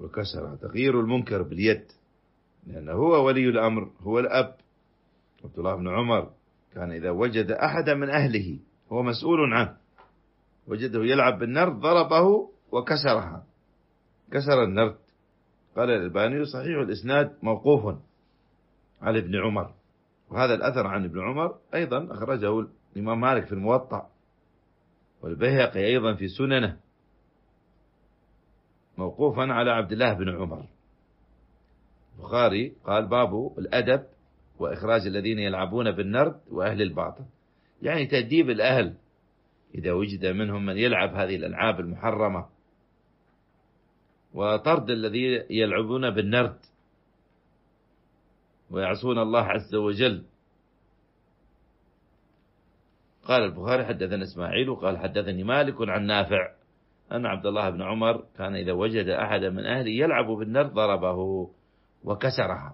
وكسرها. تغيير المنكر باليد، لأنه هو ولي الأمر، هو الأب. عبد الله بن عمر كان إذا وجد أحدا من أهله هو مسؤول عنه وجده يلعب بالنرد ضربه وكسرها، كسر النرد. قال الألباني صحيح الإسناد موقوف على ابن عمر. وهذا الأثر عن ابن عمر أيضا أخرجه الإمام مالك في الموطأ، والبيهقي أيضا في سننه، موقوفا على عبد الله بن عمر. البخاري قال باب الأدب وإخراج الذين يلعبون بالنرد وأهل الباطل، يعني تأديب الأهل إذا وجد منهم من يلعب هذه الألعاب المحرمة، وطرد الذين يلعبون بالنرد ويعصون الله عز وجل. قال البخاري حدثنا إسماعيل وقال حدثني مالك عن نافع أن عبد الله بن عمر كان إذا وجد أحد من أهله يلعب بالنرد ضربه وكسرها،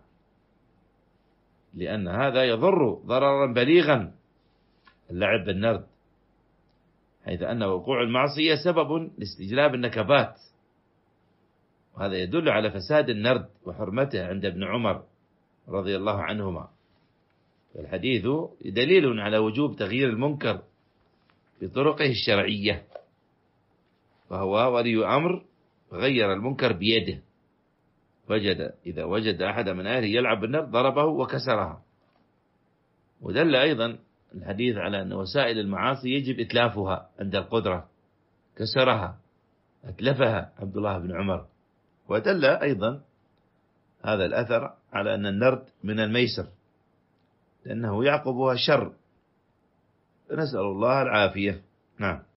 لأن هذا يضر ضررا بليغا اللعب بالنرد، حيث أن وقوع المعصية سبب لاستجلاب النكبات، وهذا يدل على فساد النرد وحرمته عند ابن عمر رضي الله عنهما. الحديث دليل على وجوب تغيير المنكر بطرقه الشرعية، فهو ولي أمر غير المنكر بيده، إذا وجد أحد من أهله يلعب بالنرد ضربه وكسرها. ودل أيضا الحديث على أن وسائل المعاصي يجب إتلافها عند القدرة، كسرها أتلفها عبد الله بن عمر. ودل أيضا هذا الأثر على أن النرد من الميسر، لأنه يعقبها شر، فنسأل الله العافية. نعم.